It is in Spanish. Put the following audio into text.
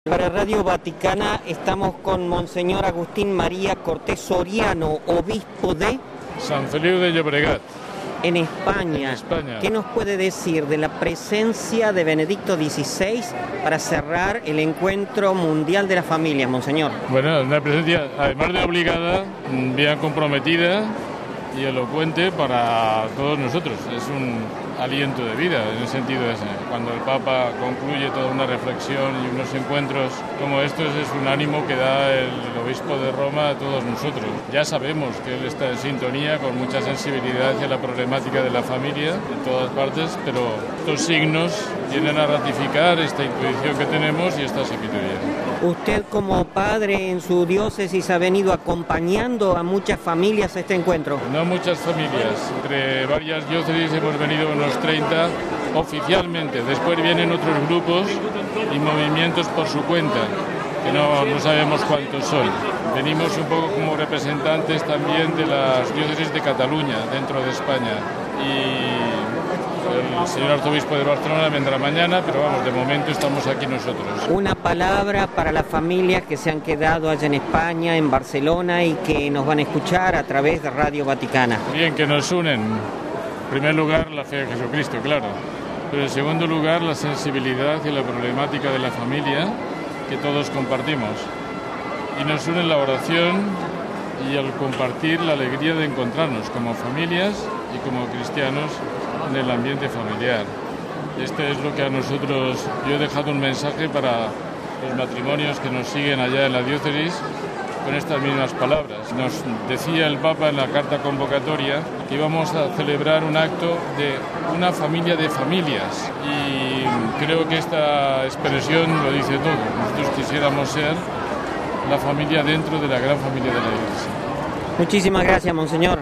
Para Radio Vaticana estamos con Monseñor Agustín María Cortés Soriano, obispo de San Feliu de Llobregat, en España. ¿Qué nos puede decir de la presencia de Benedicto XVI para cerrar el encuentro mundial de las familias, Monseñor? Bueno, una presencia, además de obligada, bien comprometida y elocuente para todos nosotros. Es un aliento de vida, en el sentido ese. Cuando el Papa concluye toda una reflexión y unos encuentros como estos, es un ánimo que da el obispo de Roma a todos nosotros. Ya sabemos que él está en sintonía con mucha sensibilidad hacia la problemática de la familia en todas partes, pero estos signos vienen a ratificar esta intuición que tenemos y esta sabiduría. Usted, como padre en su diócesis, ha venido acompañando a muchas familias a este encuentro. No muchas familias, entre varias diócesis hemos venido unos 30 oficialmente. Después vienen otros grupos y movimientos por su cuenta, que no sabemos cuántos son. Venimos un poco como representantes también de las diócesis de Cataluña, dentro de España. Y el señor arzobispo de Barcelona vendrá mañana, pero vamos, de momento estamos aquí nosotros. Una palabra para las familias que se han quedado allá en España, en Barcelona, y que nos van a escuchar a través de Radio Vaticana. Bien, que nos unen. En primer lugar, la fe de Jesucristo, claro. Pero en segundo lugar, la sensibilidad y la problemática de la familia que todos compartimos. Y nos une la oración y el compartir la alegría de encontrarnos como familias y como cristianos en el ambiente familiar. Este es lo que a nosotros, yo he dejado un mensaje para los matrimonios que nos siguen allá en la diócesis con estas mismas palabras. Nos decía el Papa en la carta convocatoria que íbamos a celebrar un acto de una familia de familias, y creo que esta expresión lo dice todo. Nosotros quisiéramos ser la familia dentro de la gran familia de la Iglesia. Muchísimas gracias, Monseñor.